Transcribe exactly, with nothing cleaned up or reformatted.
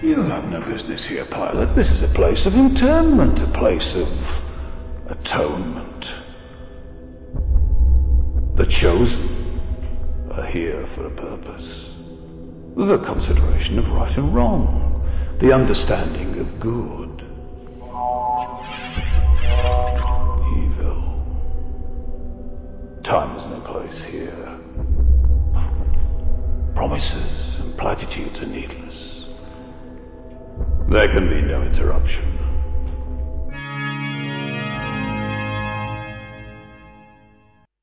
You have no business here, Pilot. This is a place of internment, a place of atonement. The chosen are here for a purpose. The consideration of right and wrong. The understanding of good. Evil. Time has no place here. Promises and platitudes are needless. There can be no interruption.